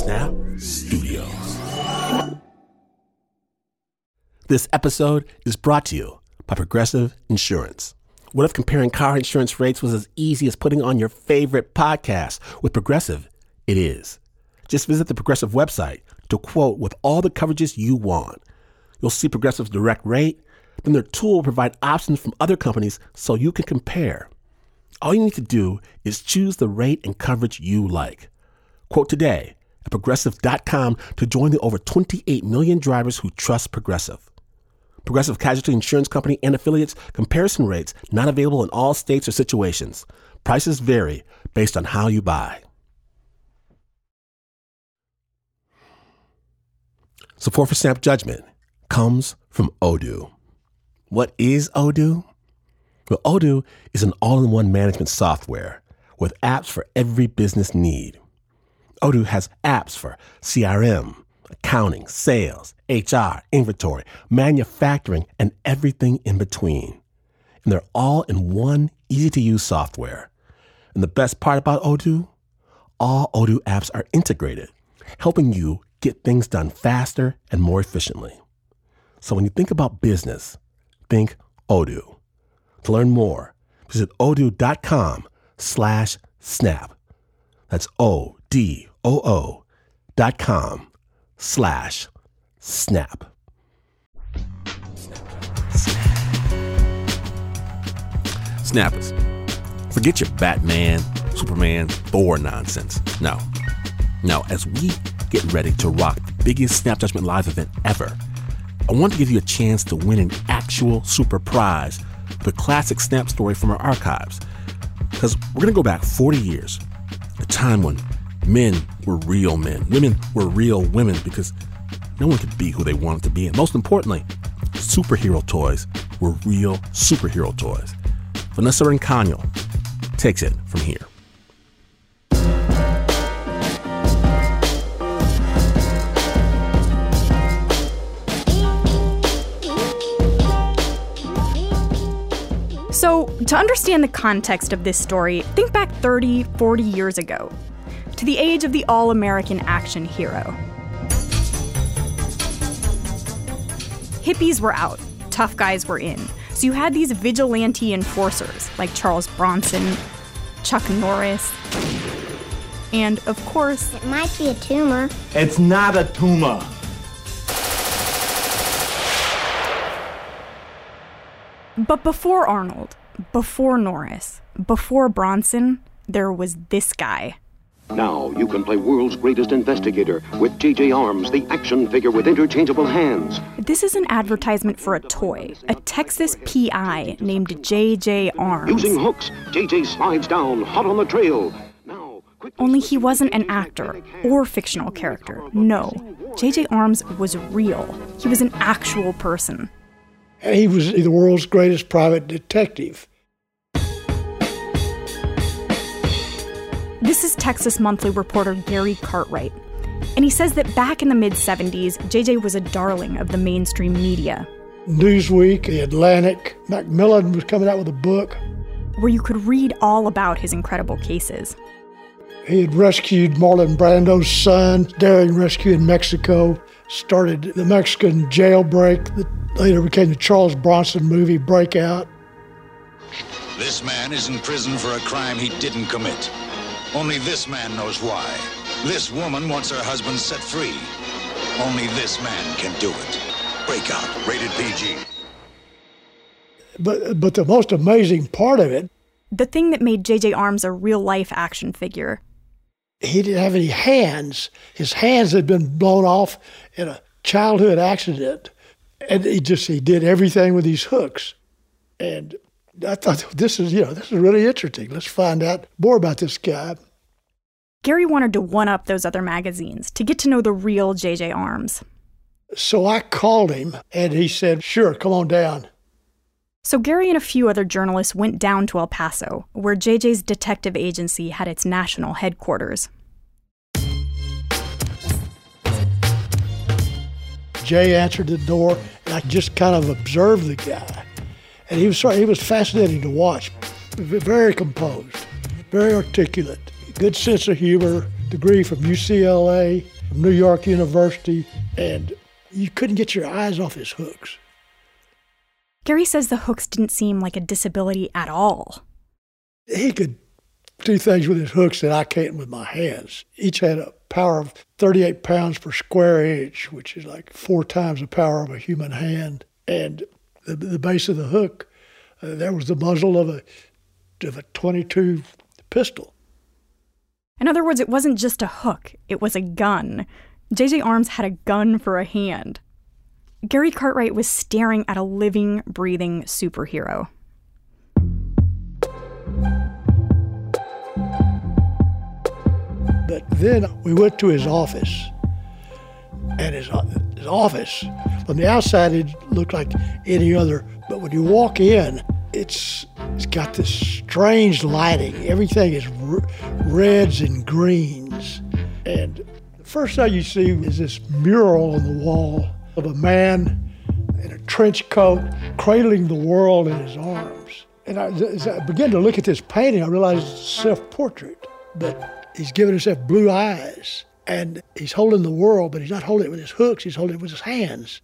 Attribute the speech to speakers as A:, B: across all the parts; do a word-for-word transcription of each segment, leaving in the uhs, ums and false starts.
A: Snap Studios. This episode is brought to you by Progressive Insurance. What if comparing car insurance rates was as easy as putting on your favorite podcast? With Progressive, it is. Just visit the Progressive website to quote with all the coverages you want. You'll see Progressive's direct rate, then their tool will provide options from other companies so you can compare. All you need to do is choose the rate and coverage you like. Quote today at Progressive dot com to join the over twenty-eight million drivers who trust Progressive. Progressive Casualty Insurance Company and affiliates. Comparison rates not available in all states or situations. Prices vary based on how you buy. Support for Snap Judgment comes from Odoo. What is Odoo? Well, Odoo is an all-in-one management software with apps for every business need. Odoo has apps for C R M, accounting, sales, H R, inventory, manufacturing, and everything in between. And they're all in one easy-to-use software. And the best part about Odoo? All Odoo apps are integrated, helping you get things done faster and more efficiently. So when you think about business, think Odoo. To learn more, visit odoo.com slash snap. That's O-D-O-O dot com slash snap. Snappers, forget your Batman, Superman, Thor nonsense. No. No, as we get ready to rock the biggest Snap Judgment Live event ever, I want to give you a chance to win an actual super prize with a classic Snap story from our archives. Because we're going to go back forty years, a time when men were real men, women were real women, because no one could be who they wanted to be. And most importantly, superhero toys were real superhero toys. Vanessa Rancagno takes it from here.
B: So, to understand the context of this story, think back thirty, forty years ago, to the age of the all-American action hero. Hippies were out, tough guys were in, so you had these vigilante enforcers like Charles Bronson, Chuck Norris, and, of course...
C: It might be a tumor.
D: It's not a tumor.
B: But before Arnold, before Norris, before Bronson, there was this guy.
E: Now you can play world's greatest investigator with J J Arms, the action figure with interchangeable hands.
B: This is an advertisement for a toy, a Texas P I named J J Arms.
E: Using hooks, J J slides down, hot on the trail. Now,
B: Only he wasn't an actor or fictional character. No, J J Arms was real. He was an actual person.
F: And he was the world's greatest private detective.
B: This is Texas Monthly reporter Gary Cartwright. And he says that back in the mid-seventies, J J was a darling of the mainstream media.
F: Newsweek, The Atlantic, Macmillan was coming out with a book.
B: Where you could read all about his incredible cases.
F: He had rescued Marlon Brando's son, daring rescue in Mexico, started the Mexican jailbreak that later became the Charles Bronson movie Breakout.
G: This man is in prison for a crime he didn't commit. Only this man knows why. This woman wants her husband set free. Only this man can do it. Breakout, rated P G.
F: But but the most amazing part of it,
B: the thing that made J J Arms a real-life action figure,
F: he didn't have any hands. His hands had been blown off in a childhood accident. And he just, he did everything with these hooks. And I thought, this is, you know, this is really interesting. Let's find out more about this guy.
B: Gary wanted to one-up those other magazines to get to know the real J J Arms.
F: So I called him, and he said, sure, come on down.
B: So Gary and a few other journalists went down to El Paso, where J J's detective agency had its national headquarters.
F: Jay answered the door, and I just kind of observed the guy. And he was sorry, he was fascinating to watch. Very composed, very articulate, good sense of humor, degree from U C L A. from New York University, and you couldn't get your eyes off his hooks.
B: Gary says the hooks didn't seem like a disability at all.
F: He could do things with his hooks that I can't with my hands. Each had a power of thirty-eight pounds per square inch, which is like four times the power of a human hand. And the, the base of the hook, uh, there was the muzzle of a, of a twenty-two pistol.
B: In other words, it wasn't just a hook, it was a gun. J J. Arms had a gun for a hand. Gary Cartwright was staring at a living, breathing superhero.
F: But then we went to his office, and his, his office, from the outside, it looked like any other, but when you walk in, it's it's got this strange lighting. Everything is r- reds and greens. And the first thing you see is this mural on the wall of a man in a trench coat cradling the world in his arms. And I, as I began to look at this painting, I realized it's a self-portrait, but he's giving himself blue eyes. And he's holding the world, but he's not holding it with his hooks, he's holding it with his hands.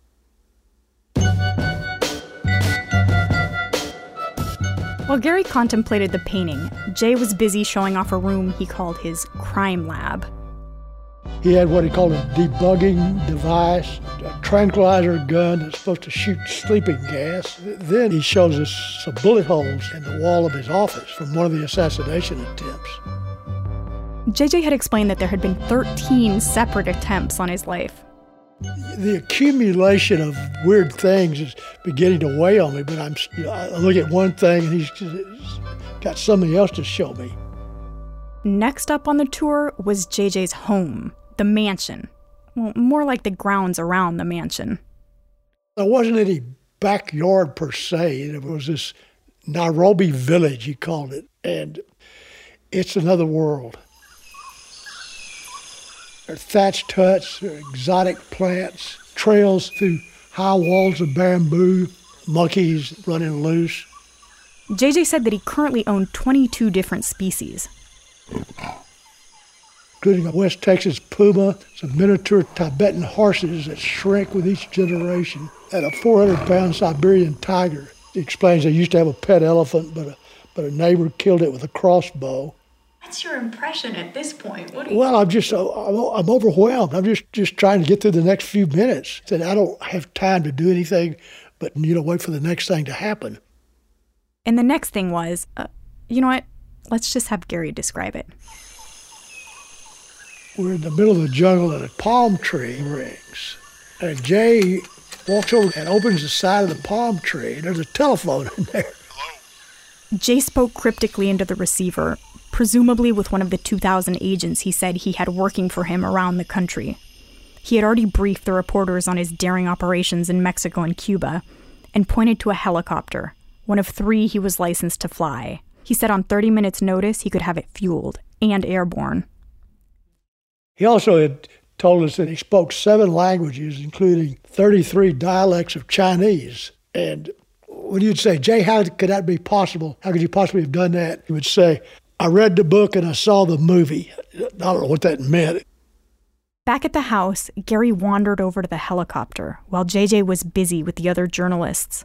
B: While Gary contemplated the painting, Jay was busy showing off a room he called his crime lab.
F: He had what he called a debugging device, a tranquilizer gun that's supposed to shoot sleeping gas. Then he shows us some bullet holes in the wall of his office from one of the assassination attempts.
B: J J had explained that there had been thirteen separate attempts on his life.
F: The accumulation of weird things is beginning to weigh on me, but I'm, you know, I look at one thing and he's just, he's got something else to show me.
B: Next up on the tour was J J's home, the mansion. Well, more like the grounds around the mansion.
F: There wasn't any backyard per se. It was this Nairobi village, he called it, and it's another world. There are thatched huts, there are exotic plants, trails through high walls of bamboo, monkeys running loose.
B: J J said that he currently owned twenty-two different species.
F: Including a West Texas puma, some miniature Tibetan horses that shrink with each generation, and a four hundred pound Siberian tiger. He explains they used to have a pet elephant, but a, but a neighbor killed it with a crossbow.
C: What's your impression at this point? What do you...
F: Well, I'm just, I'm, I'm overwhelmed. I'm just, just trying to get through the next few minutes. And I don't have time to do anything but, you know, wait for the next thing to happen.
B: And the next thing was, uh, you know what? Let's just have Gary describe it.
F: We're in the middle of the jungle and a palm tree rings. And Jay walks over and opens the side of the palm tree, and there's a telephone in there.
B: Jay spoke cryptically into the receiver, presumably with one of the two thousand agents he said he had working for him around the country. He had already briefed the reporters on his daring operations in Mexico and Cuba, and pointed to a helicopter, one of three he was licensed to fly. He said on thirty minutes' notice he could have it fueled and airborne.
F: He also had told us that he spoke seven languages, including thirty-three dialects of Chinese. And when you'd say, Jay, how could that be possible? How could you possibly have done that? He would say, I read the book and I saw the movie. I don't know what that meant.
B: Back at the house, Gary wandered over to the helicopter while J J was busy with the other journalists.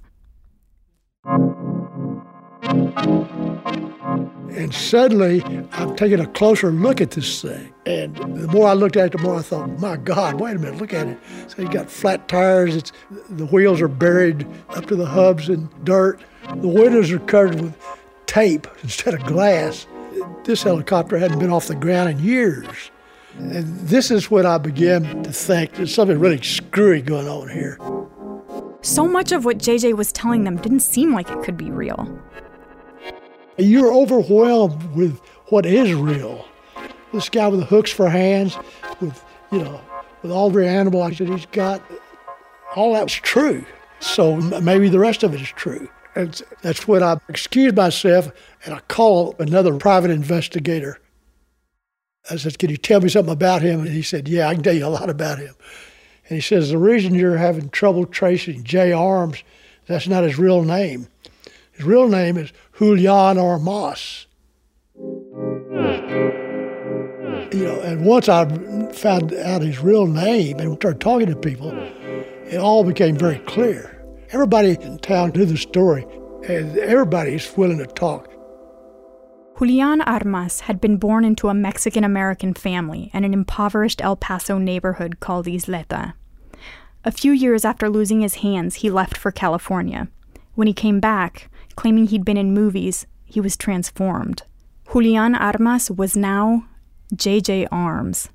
F: And suddenly, I'm taking a closer look at this thing. And the more I looked at it, the more I thought, my God, wait a minute, look at it. So you got flat tires, it's, the wheels are buried up to the hubs in dirt. The windows are covered with tape instead of glass. This helicopter hadn't been off the ground in years. And this is when I began to think there's something really screwy going on here.
B: So much of what J J was telling them didn't seem like it could be real.
F: You're overwhelmed with what is real. This guy with the hooks for hands, with, you know, with all the animals that he's got, all that was true. So maybe the rest of it is true. And that's when I excused myself and I called another private investigator. I said, can you tell me something about him? And he said, yeah, I can tell you a lot about him. And he says, the reason you're having trouble tracing Jay Arms, that's not his real name. His real name is Julian Armas. You know, and once I found out his real name and started talking to people, it all became very clear. Everybody in town knew the story, and everybody's willing to talk.
B: Julian Armas had been born into a Mexican-American family in an impoverished El Paso neighborhood called Isleta. A few years after losing his hands, he left for California. When he came back, claiming he'd been in movies, he was transformed. Julian Armas was now J J Arms.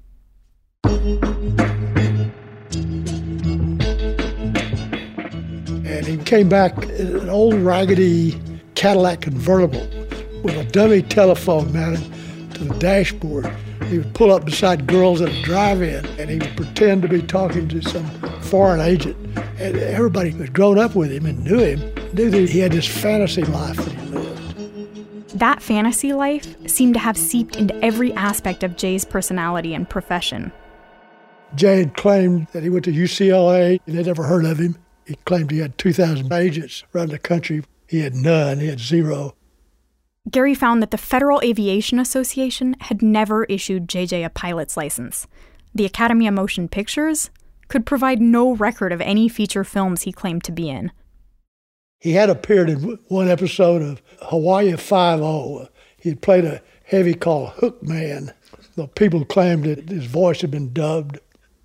F: And he came back in an old raggedy Cadillac convertible with a dummy telephone mounted to the dashboard. He would pull up beside girls at a drive-in, and he would pretend to be talking to some foreign agent. And everybody who had grown up with him and knew him knew that he had this fantasy life that he lived.
B: That fantasy life seemed to have seeped into every aspect of Jay's personality and profession.
F: Jay had claimed that he went to U C L A, and they'd never heard of him. He claimed he had two thousand agents around the country. He had none. He had zero.
B: Gary found that the Federal Aviation Association had never issued J J a pilot's license. The Academy of Motion Pictures could provide no record of any feature films he claimed to be in.
F: He had appeared in one episode of Hawaii Five-O. He had played a heavy called Hook Man. The people claimed that his voice had been dubbed.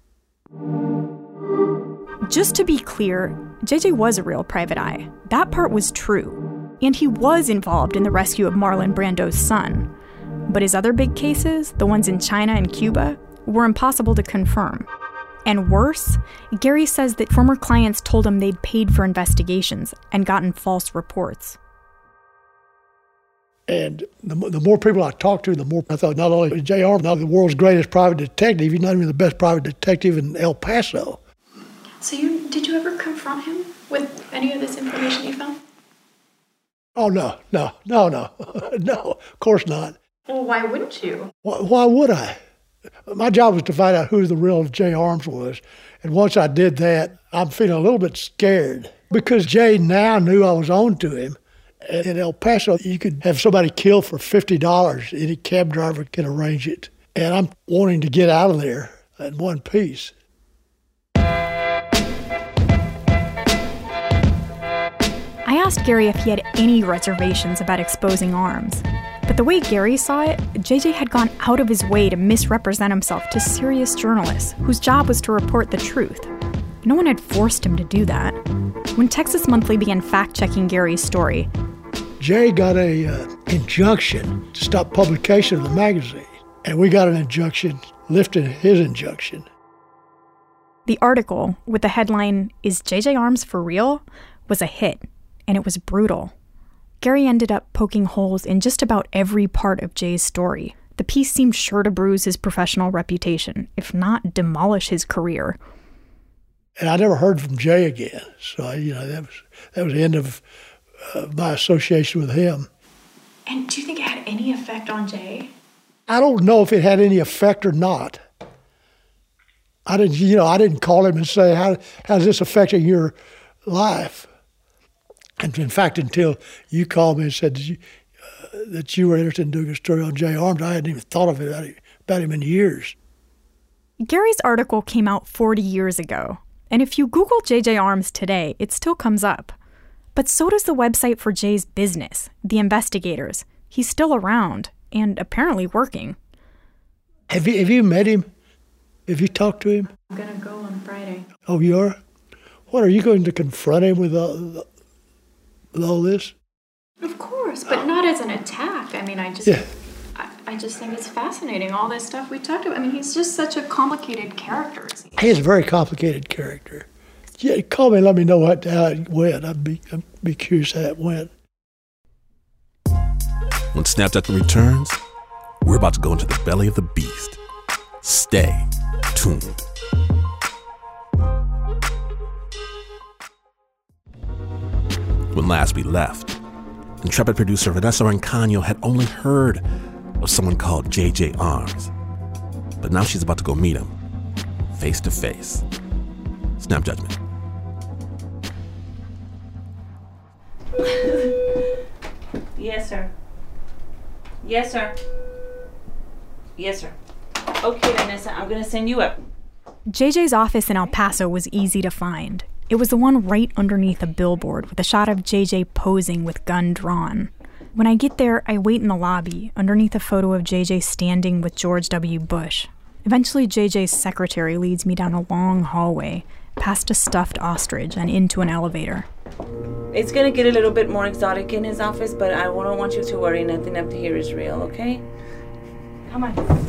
B: Just to be clear, J J was a real private eye. That part was true. And he was involved in the rescue of Marlon Brando's son. But his other big cases, the ones in China and Cuba, were impossible to confirm. And worse, Gary says that former clients told him they'd paid for investigations and gotten false reports.
F: And the, the more people I talked to, the more I thought not only is Jay Arms now the world's greatest private detective, he's not even the best private detective in El Paso.
C: So you did you ever confront him with any of this information you found?
F: Oh, no, no, no, no, no, of course not.
C: Well, why wouldn't you?
F: Why, why would I? My job was to find out who the real Jay Arms was. And once I did that, I'm feeling a little bit scared because Jay now knew I was on to him. And in El Paso, you could have somebody killed for fifty dollars. Any cab driver can arrange it. And I'm wanting to get out of there in one piece.
B: I asked Gary if he had any reservations about exposing Arms. But the way Gary saw it, J J had gone out of his way to misrepresent himself to serious journalists whose job was to report the truth. No one had forced him to do that. When Texas Monthly began fact-checking Gary's story,
F: Jay got a uh, injunction to stop publication of the magazine, and we got an injunction lifting his injunction.
B: The article, with the headline, "Is J J Arms for real?" was a hit, and it was brutal. Gary ended up poking holes in just about every part of Jay's story. The piece seemed sure to bruise his professional reputation, if not demolish his career.
F: And I never heard from Jay again, so you know that was that was the end of uh, my association with him.
C: And do you think it had any effect on Jay?
F: I don't know if it had any effect or not. I didn't, you know, I didn't call him and say, "How how's this affecting your life?" And in fact, until you called me and said that you, uh, that you were interested in doing a story on Jay Arms, I hadn't even thought of it about, him, about him in years.
B: Gary's article came out forty years ago, and if you Google J J Arms today, it still comes up. But so does the website for Jay's business, The Investigators. He's still around, and apparently working.
F: Have you, have you met him? Have you talked to him?
C: I'm going to go on Friday.
F: Oh, you are? What, are you going to confront him with all, with all this?
C: Of course, but not as an attack. I mean, I just...
F: Yeah.
C: I, I just think it's fascinating, all this stuff we talked about. I mean, he's just such a complicated character.
F: He is a very complicated character. Yeah, call me and let me know what, how it went. I'd be, I'd be curious how it went.
A: When Snap Judgment returns, we're about to go into the belly of the beast. Stay tuned. When last we left, intrepid producer Vanessa Rancano had only heard of someone called J J Arms. But now she's about to go meet him, face to face. Snap Judgment.
H: Yes, sir. Yes, sir. Yes, sir. Okay, Vanessa, I'm gonna send you up.
B: J J's office in El Paso was easy to find. It was the one right underneath a billboard with a shot of J J posing with gun drawn. When I get there, I wait in the lobby, underneath a photo of J J standing with George W. Bush. Eventually, J J's secretary leads me down a long hallway, past a stuffed ostrich and into an elevator.
H: It's gonna get a little bit more exotic in his office, but I don't want you to worry. Nothing up to here is real, okay? Come on.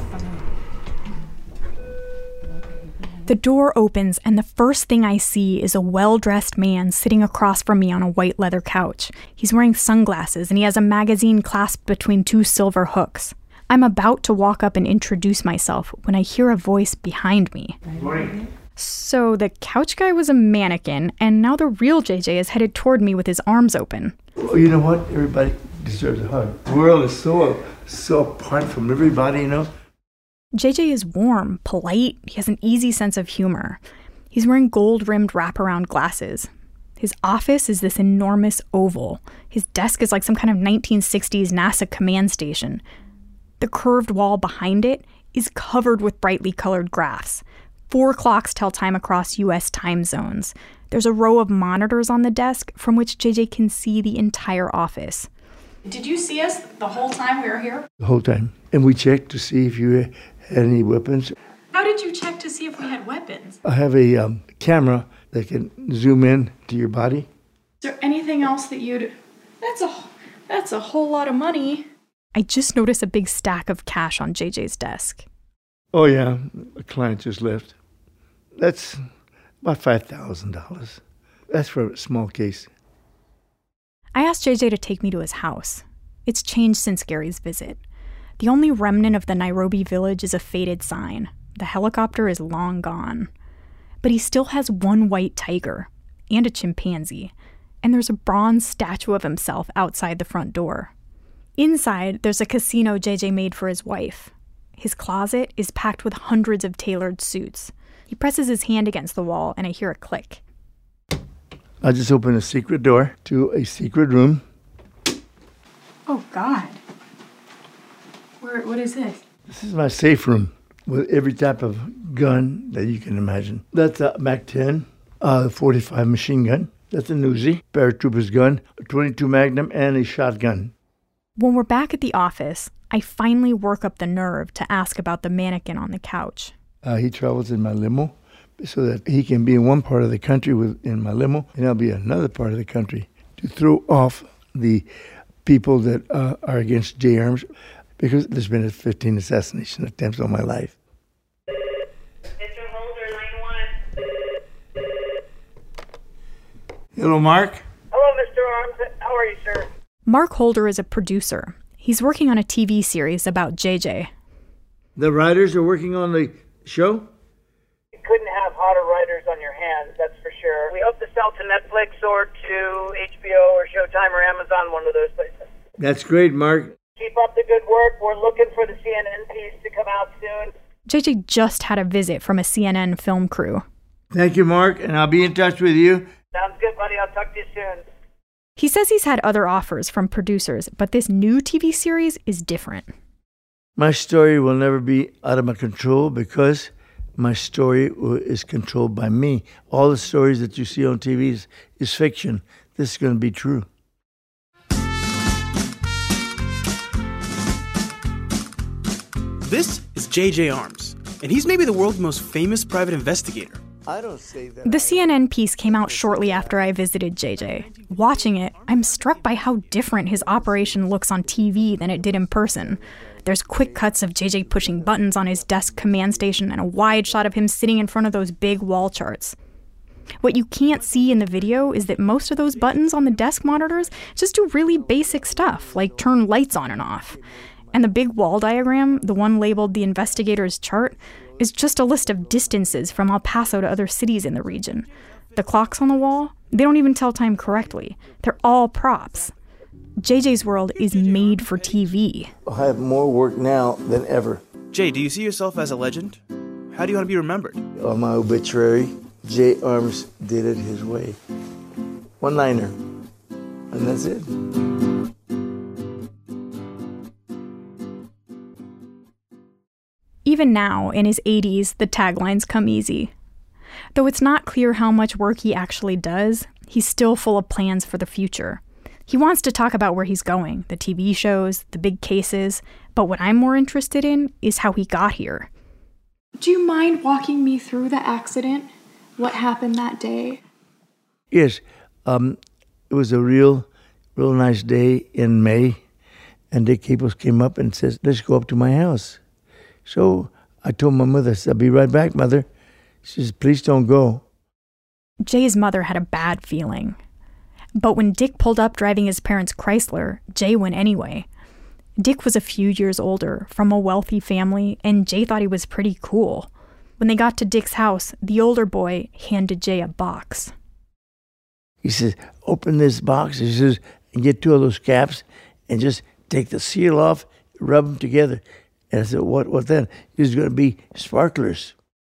B: The door opens, and the first thing I see is a well-dressed man sitting across from me on a white leather couch. He's wearing sunglasses, and he has a magazine clasped between two silver hooks. I'm about to walk up and introduce myself when I hear a voice behind me.
D: Morning.
B: So the couch guy was a mannequin, and now the real J J is headed toward me with his arms open.
D: Well, you know what? Everybody deserves a hug. The world is so, so apart from everybody, you know?
B: J J is warm, polite, he has an easy sense of humor. He's wearing gold-rimmed wraparound glasses. His office is this enormous oval. His desk is like some kind of nineteen sixties NASA command station. The curved wall behind it is covered with brightly colored graphs. Four clocks tell time across U S time zones. There's a row of monitors on the desk from which J J can see the entire office.
C: Did you see us the whole time we were here?
D: The whole time. And we checked to see if you had any weapons.
C: How did you check to see if we had weapons?
D: I have a um, camera that can zoom in to your body.
C: Is there anything else that you'd... That's a, that's a whole lot of money.
B: I just noticed a big stack of cash on J J's desk.
D: Oh, yeah. A client just left. That's about five thousand dollars. That's for a small case.
B: I asked J J to take me to his house. It's changed since Gary's visit. The only remnant of the Nairobi village is a faded sign. The helicopter is long gone. But he still has one white tiger and a chimpanzee, and there's a bronze statue of himself outside the front door. Inside, there's a casino J J made for his wife. His closet is packed with hundreds of tailored suits. He presses his hand against the wall, and I hear a click.
D: I just opened a secret door to a secret room.
C: Oh, God. Where, what is this?
D: This is my safe room with every type of gun that you can imagine. That's a Mac ten, a forty-five machine gun. That's a Uzi, paratrooper's gun, a twenty-two Magnum, and a shotgun.
B: When we're back at the office, I finally work up the nerve to ask about the mannequin on the couch.
D: Uh, he travels in my limo so that he can be in one part of the country with, in my limo, and I'll be in another part of the country to throw off the people that uh, are against J Arms, because there's been fifteen assassination attempts on my life.
H: Mister Holder, line one.
D: Hello, Mark.
I: Hello, Mister Arms. How are you, sir?
B: Mark Holder is a producer. He's working on a T V series about J J.
D: The writers are working on the show?
I: You couldn't have hotter writers on your hands, that's for sure. We hope to sell to Netflix or to H B O or Showtime or Amazon, one of those places.
D: That's great, Mark.
I: Keep up the good work. We're looking for the C N N piece to come out soon.
B: J J just had a visit from a C N N film crew.
D: Thank you, Mark, and I'll be in touch with you.
I: Sounds good, buddy. I'll talk to you soon.
B: He says he's had other offers from producers, but this new T V series is different.
D: My story will never be out of my control because my story is controlled by me. All the stories that you see on T V is, is fiction. This is going to be true.
J: This is J J Arms, and he's maybe the world's most famous private investigator.
D: I don't say that.
B: The C N N piece came out shortly after I visited J J. Watching it, I'm struck by how different his operation looks on T V than it did in person. There's quick cuts of J J pushing buttons on his desk command station and a wide shot of him sitting in front of those big wall charts. What you can't see in the video is that most of those buttons on the desk monitors just do really basic stuff, like turn lights on and off. And the big wall diagram, the one labeled the investigator's chart, is just a list of distances from El Paso to other cities in the region. The clocks on the wall, they don't even tell time correctly. They're all props. J J's world is made for T V.
D: I have more work now than ever.
J: Jay, do you see yourself as a legend? How do you want to be remembered?
D: On my obituary, J. Arms did it his way. One liner. And that's it.
B: even now, in his eighties, the taglines come easy. Though it's not clear how much work he actually does, he's still full of plans for the future. He wants to talk about where he's going, the T V shows, the big cases, but what I'm more interested in is how he got here.
C: Do you mind walking me through the accident? What happened that day?
D: Yes, um, it was a real, real nice day in May, and Dick Capos came up and says, let's go up to my house. So I told my mother, I said, I'll be right back, Mother. She says, please don't go.
B: Jay's mother had a bad feeling. But when Dick pulled up driving his parents' Chrysler, Jay went anyway. Dick was a few years older, from a wealthy family, and Jay thought he was pretty cool. When they got to Dick's house, the older boy handed Jay a box.
D: He says, open this box, he says, and get two of those caps, and just take the seal off, rub them together. And I said, what, what then? These are going to be sparklers.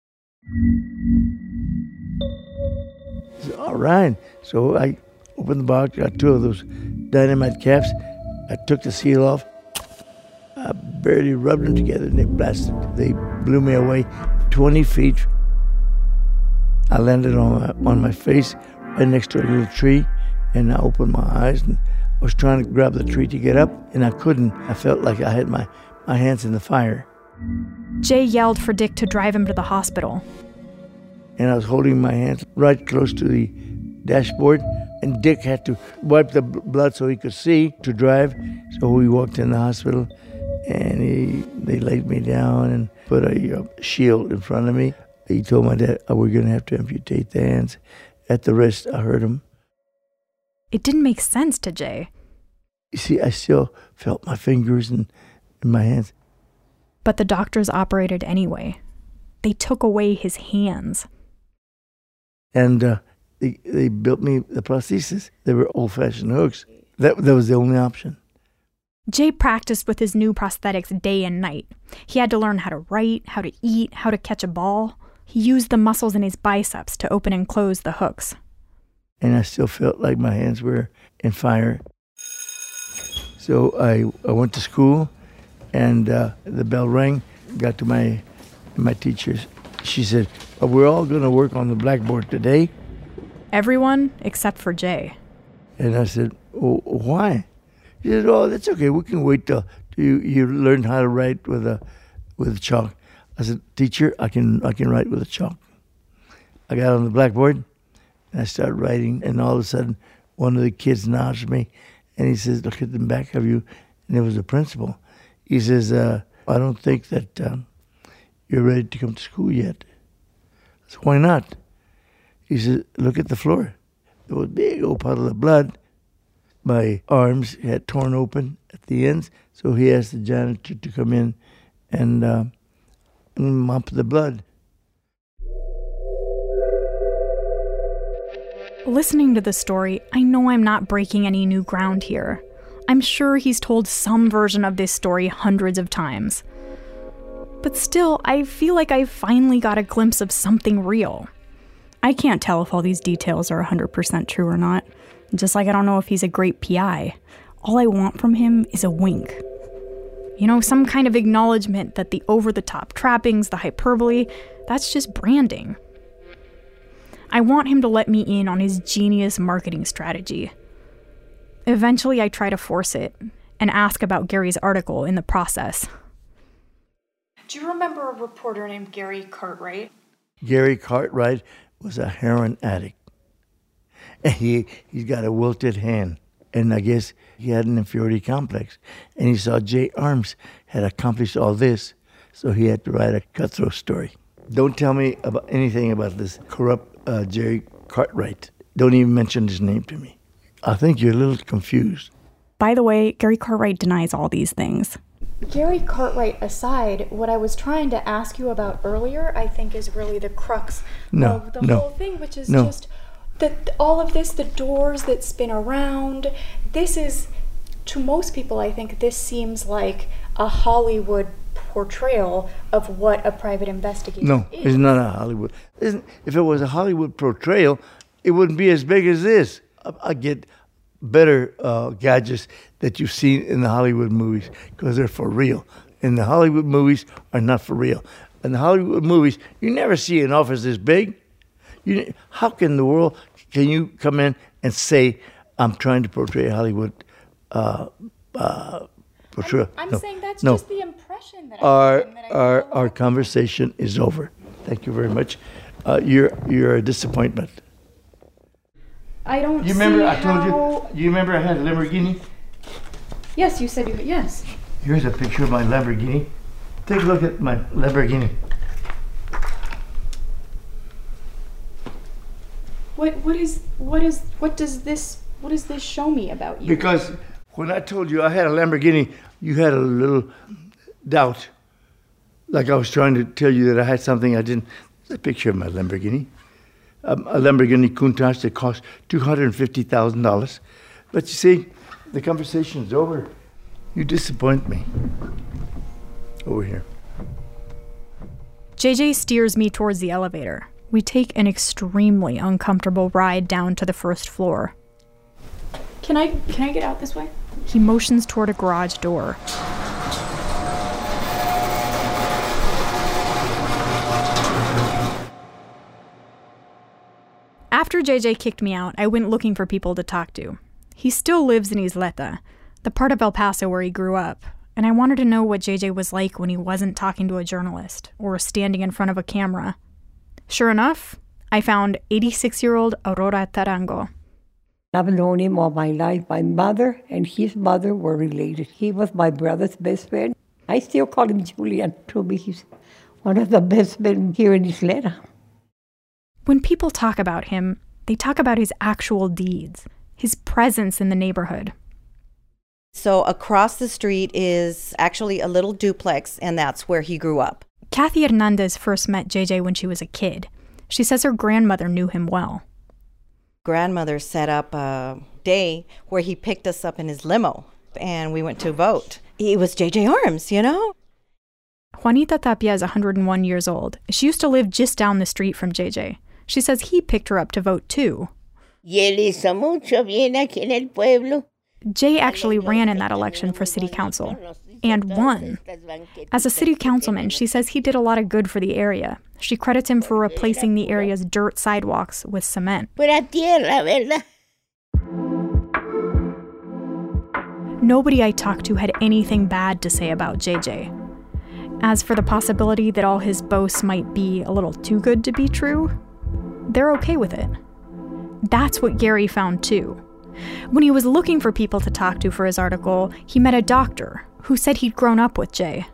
D: I said, all right. So I opened the box, got two of those dynamite caps. I took the seal off. I barely rubbed them together, and they blasted. They blew me away twenty feet. I landed on my, on my face right next to a little tree, and I opened my eyes, and I was trying to grab the tree to get up, and I couldn't. I felt like I had my, my hands in the fire.
B: Jay yelled for Dick to drive him to the hospital.
D: And I was holding my hands right close to the dashboard, and Dick had to wipe the blood so he could see to drive. So we walked in the hospital, and he, they laid me down and put a uh, shield in front of me. He told my dad, oh, we're going to have to amputate the hands. At the wrist, I hurt him.
B: It didn't make sense to Jay.
D: You see, I still felt my fingers and, and my hands.
B: But the doctors operated anyway. They took away his hands.
D: And uh, they, they built me the prosthesis. They were old-fashioned hooks. That, that was the only option.
B: Jay practiced with his new prosthetics day and night. He had to learn how to write, how to eat, how to catch a ball. He used the muscles in his biceps to open and close the hooks.
D: And I still felt like my hands were in fire. So I, I went to school, and uh, the bell rang. Got to my my teacher. She said, oh, we're all going to work on the blackboard today.
B: Everyone except for Jay.
D: And I said, oh, why? She said, oh, that's okay. We can wait till you, you learn how to write with a with chalk. I said, teacher, I can I can write with a chalk. I got on the blackboard, and I started writing, and all of a sudden, one of the kids nudged me, and he says, look at the back of you. And it was the principal. He says, uh, I don't think that um, you're ready to come to school yet. I said, why not? He said, look at the floor. There was a big old puddle of blood. My arms had torn open at the ends, so he asked the janitor to come in and, uh, and mop the blood.
B: Listening to the story, I know I'm not breaking any new ground here. I'm sure he's told some version of this story hundreds of times. But still, I feel like I finally got a glimpse of something real. I can't tell if all these details are one hundred percent true or not, just like I don't know if he's a great P I. All I want from him is a wink. You know, some kind of acknowledgement that the over-the-top trappings, the hyperbole, that's just branding. I want him to let me in on his genius marketing strategy. Eventually, I try to force it and ask about Gary's article in the process.
C: Do you remember a reporter named Gary Cartwright?
D: Gary Cartwright was a heroin addict. And he, he's got a wilted hand. And I guess he had an inferiority complex. And he saw Jay Arms had accomplished all this, so he had to write a cutthroat story. Don't tell me about anything about this corrupt uh, Jerry Cartwright. Don't even mention his name to me. I think you're a little confused.
B: By the way, Gary Cartwright denies all these things.
C: Gary Cartwright aside, what I was trying to ask you about earlier, I think is really the crux
D: no,
C: of the
D: no,
C: whole thing, which is
D: no.
C: just that all of this, the doors that spin around, this is, to most people, I think this seems like a Hollywood portrayal of what a private investigator
D: no,
C: is.
D: No, it's not a Hollywood. Isn't, if it was a Hollywood portrayal, it wouldn't be as big as this. I, I get better uh, gadgets that you've seen in the Hollywood movies because they're for real. in the Hollywood movies are not for real. In the Hollywood movies, you never see an office this big. You, how can in the world can you come in and say, I'm trying to portray Hollywood uh, uh, portrayal?
C: I'm
D: no,
C: saying that's
D: no.
C: just the impression that
D: our,
C: I'm that I
D: our, our conversation is over. Thank you very much. Uh, you're, you're a disappointment.
C: I don't
D: You remember
C: see
D: I told
C: how...
D: you, you remember I had a Lamborghini?
C: Yes, you said you... Yes.
D: Here's a picture of my Lamborghini. Take a look at my Lamborghini.
C: What what is what is what does this what does this show me about you?
D: Because when I told you I had a Lamborghini, you had a little doubt. Like I was trying to tell you that I had something I didn't. There's a picture of my Lamborghini. Um, a Lamborghini Countach that cost two hundred fifty thousand dollars. But you see, the conversation's over. You disappoint me. Over here.
B: J J steers me towards the elevator. We take an extremely uncomfortable ride down to the first floor.
C: Can I can I get out this way?
B: He motions toward a garage door. After J J kicked me out, I went looking for people to talk to. He still lives in Isleta, the part of El Paso where he grew up, and I wanted to know what J J was like when he wasn't talking to a journalist or standing in front of a camera. Sure enough, I found eighty-six-year-old Aurora Tarango.
K: I've known him all my life. My mother and his mother were related. He was my brother's best friend. I still call him Julian. To me, he's one of the best men here in Isleta.
B: When people talk about him, they talk about his actual deeds, his presence in the neighborhood.
L: So across the street is actually a little duplex, and that's where he grew up.
B: Kathy Hernandez first met J J when she was a kid. She says her grandmother knew him well.
L: Grandmother set up a day where he picked us up in his limo, and we went to vote. It was J J Arms, you know?
B: Juanita Tapia is one hundred one years old. She used to live just down the street from J J. She says he picked her up to vote too.
K: Y él hizo mucho bien aquí en el pueblo.
B: Jay actually ran in that election for city council, and won. As a city councilman, she says he did a lot of good for the area. She credits him for replacing the area's dirt sidewalks with cement. Nobody I talked to had anything bad to say about J J. As for the possibility that all his boasts might be a little too good to be true, they're okay with it. That's what Gary found too. When he was looking for people to talk to for his article, he met a doctor who said he'd grown up with Jay.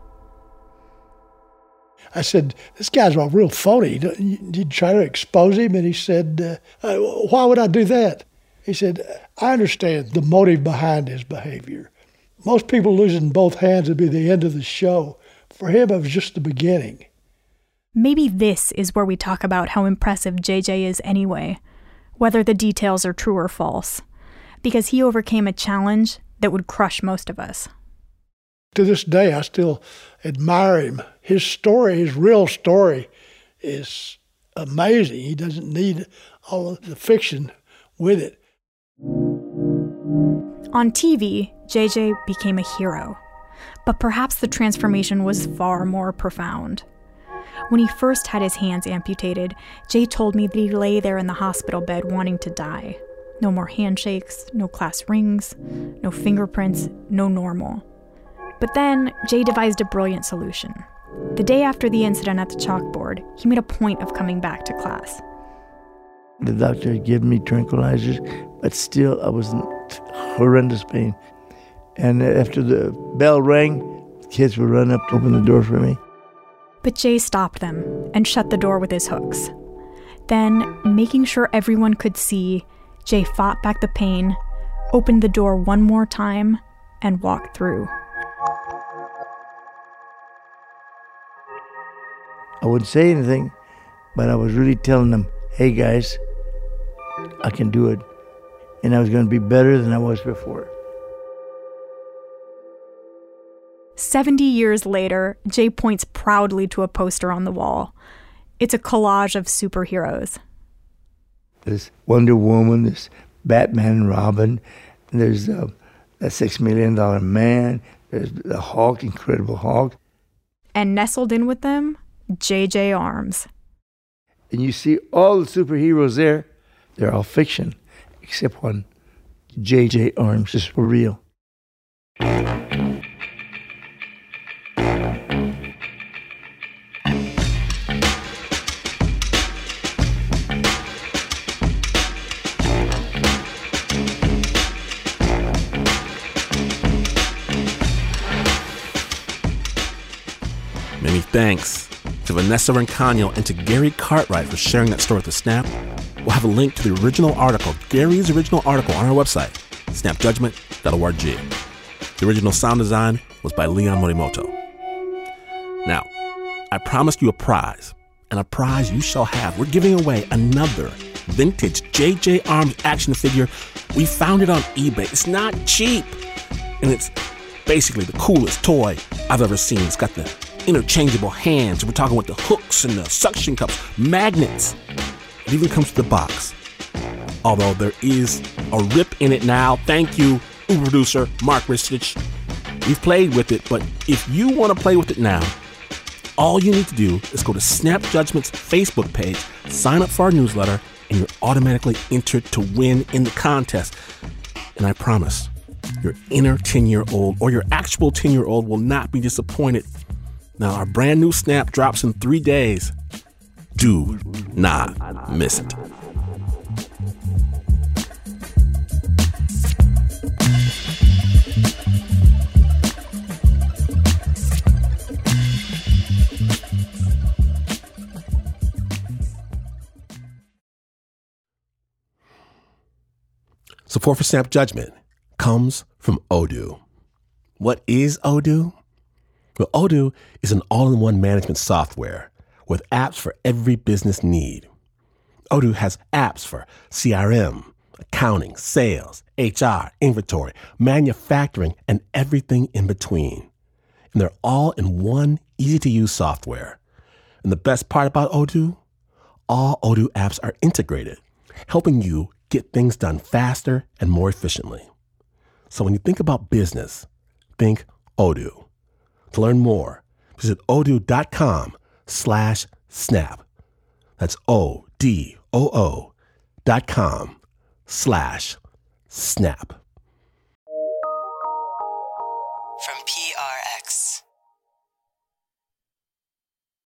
F: I said, this guy's a real phony. You'd try to expose him? And he said, uh, why would I do that? He said, I understand the motive behind his behavior. Most people losing both hands would be the end of the show. For him, it was just the beginning.
B: Maybe this is where we talk about how impressive J J is anyway, whether the details are true or false. Because he overcame a challenge that would crush most of us.
F: To this day, I still admire him. His story, his real story, is amazing. He doesn't need all of the fiction with it.
B: On T V, J J became a hero. But perhaps the transformation was far more profound. When he first had his hands amputated, Jay told me that he lay there in the hospital bed wanting to die. No more handshakes, no class rings, no fingerprints, no normal. But then, Jay devised a brilliant solution. The day after the incident at the chalkboard, he made a point of coming back to class.
D: The doctor had given me tranquilizers, but still I was in horrendous pain. And after the bell rang, kids would run up to open the door for me.
B: But Jay stopped them and shut the door with his hooks. Then, making sure everyone could see, Jay fought back the pain, opened the door one more time, and walked through.
D: I wouldn't say anything, but I was really telling them, hey guys, I can do it. And I was going to be better than I was before.
B: Seventy years later, Jay points proudly to a poster on the wall. It's a collage of superheroes.
D: There's Wonder Woman, there's Batman and Robin, there's uh, a Six Million Dollar Man, There's the Hulk, Incredible Hulk.
B: And nestled in with them, J J Arms.
D: And you see all the superheroes there, they're all fiction, except one. J J Arms is for real.
A: Many thanks to Vanessa Rancano and to Gary Cartwright for sharing that story with the Snap. We'll have a link to the original article, Gary's original article, on our website, snap judgment dot org. The original sound design was by Leon Morimoto. Now, I promised you a prize, and a prize you shall have. We're giving away another vintage J J Arms action figure. We found it on eBay. It's not cheap, and it's basically the coolest toy I've ever seen. It's got the interchangeable hands. We're talking with the hooks and the suction cups, magnets. It even comes with the box. Although there is a rip in it now. Thank you, Uber producer Mark Ristich. We've played with it, but if you want to play with it now, all you need to do is go to Snap Judgment's Facebook page, sign up for our newsletter, and you're automatically entered to win in the contest. And I promise, your inner ten-year-old or your actual ten-year-old will not be disappointed. Now, our brand new Snap drops in three days. Do not miss it. Support for Snap Judgment comes from Odoo. What is Odoo? Well, Odoo is an all-in-one management software with apps for every business need. Odoo has apps for C R M, accounting, sales, H R, inventory, manufacturing, and everything in between. And they're all in one easy-to-use software. And the best part about Odoo? All Odoo apps are integrated, helping you get things done faster and more efficiently. So when you think about business, think Odoo. To learn more, visit odoo.com slash snap. That's O-D-O-O dot com slash snap.